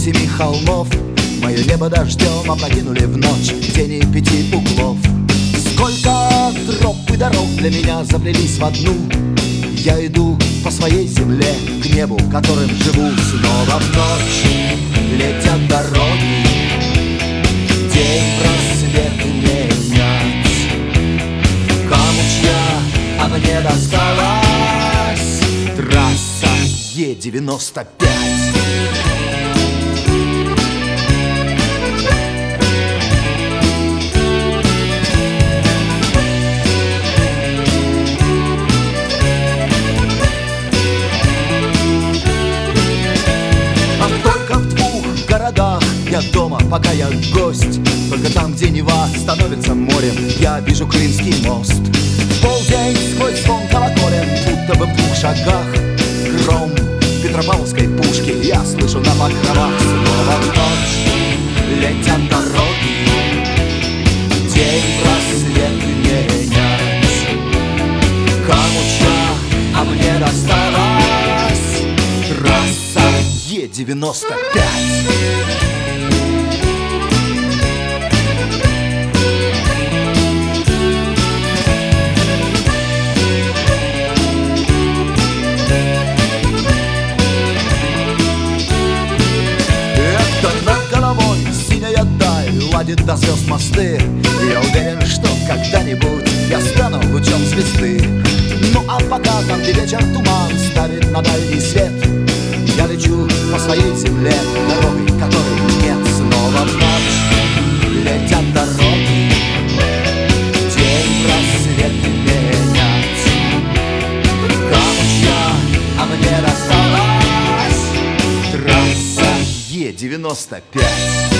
семи холмов. Мое небо дождем опрокинули в ночь тени пяти углов. Сколько троп и дорог для меня заплелись в одну. Я иду по своей земле к небу, которым живу. Снова в ночь летят дороги, день просвет менять. Камучья, а мне досталась трасса Е-95. Я дома, пока я гость. Только там, где Нева становится морем, я вижу Крымский мост. В полдень сквозь звон колоколен, будто бы в 2 шагах, гром Петропавловской пушки я слышу на покровах. Снова в ночь летят дороги, день просвет менять. Камуча, а мне досталась трасса Е-95. Ладит до звезд мосты. Я уверен, что когда-нибудь я стану лучом звезды. Ну а пока там, где вечер туман ставит на дальний свет, я лечу по своей земле дорогой, которой нет. Снова в ночь летят дороги, день просвет менять. Камучья, а мне досталась трасса Е-95.